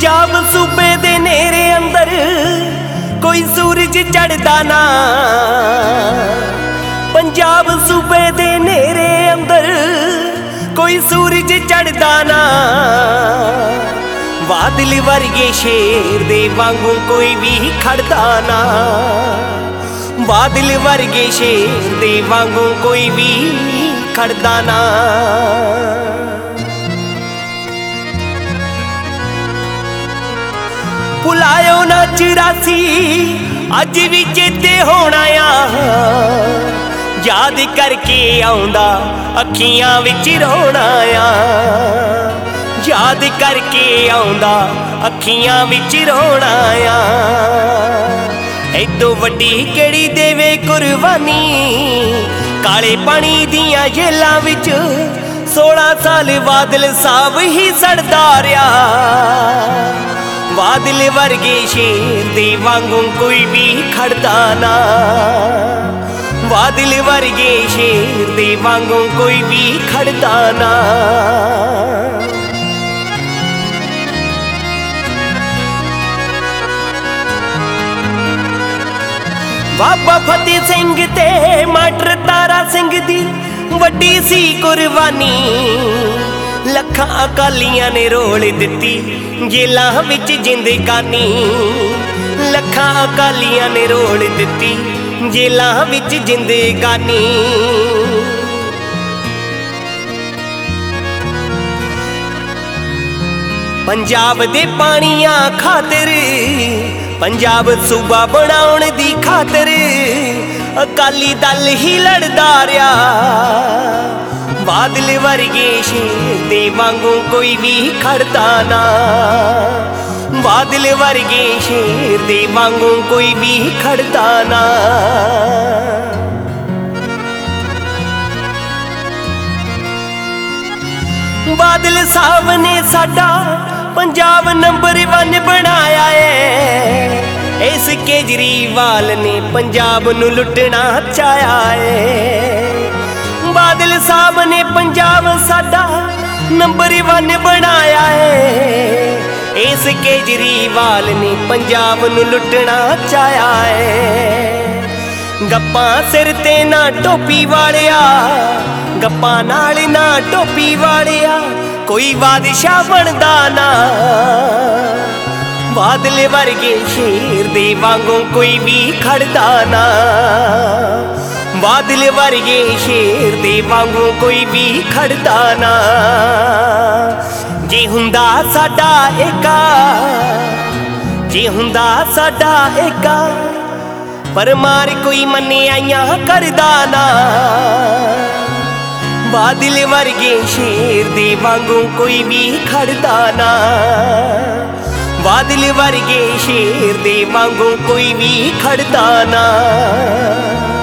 पंजाब सूबे दे नेरे अंदर कोई सूरज चढ़दा ना। पंजाब सूबे दे नेरे अंदर कोई सूरज चढ़दा ना। बादल वर्गे शेर दे वांगू कोई भी खड़दा ना। बादल वर्गे शेर दे वांगू कोई भी खड़दा ना। भुलायो ना 84 अज भी चेते होना आ। याद करके आउंदा अखियां विच रोना आ। याद करके आउंदा अखियां विच रोना आ। ऐदों वड्डी किहड़ी देवे कुर्बानी काले पानी दियां जेलां विच 16 साल बादल साहब ही सड़दा रहा। बादल वर्गे शेर दे वांगू कोई भी खड़दा ना। बादल वर्गे शेर दे वांगू कोई भी खड़दा ना। बाबा फतेह सिंह ते मास्टर तारा सिंह दी वड्डी सी कुर्बानी। लखां अकालियां ने रोल दित्ती जेलां विच जिंदगानी। लखां अकालियां ने रोल दित्ती जेलां विच जिंदगानी। पंजाब दे पानियां खातिर पंजाब सूबा बनाउण दी खातिर अकाली दल ही लड़दा रहा। बादल वर्गे शेर दे वांगू कोई भी खड़दा ना। बादल वर्गे शेर दे वांगू कोई भी खड़दा ना। बादल साहब ने साडा पंजाब नंबर 1 बनाया है। इस केजरीवाल ने पंजाब नू लुटना चाया है। बादल साहब ने पंजाब साडा नंबर 1 बनाया है। इस केजरीवाल ने पंजाब नू लुटना चाया है। गप्पां सिर ते ना टोपी वालिया गप्पां नाल ना टोपी वालिया कोई बादशाह बनदा ना। बादल वर्गे शेर दे वांगू कोई भी खड़दा ना। बादल वर्गे शेर दे वांगू कोई भी खड़दा ना। जे हुंदा साडा एका जे हुंदा साडा एका पर मार कोई मन्नियां करदा ना। बादल वर्गे शेर दे वांगू कोई भी खड़दा ना। बादल वर्गे शेर दे वांगू कोई भी खड़दा ना।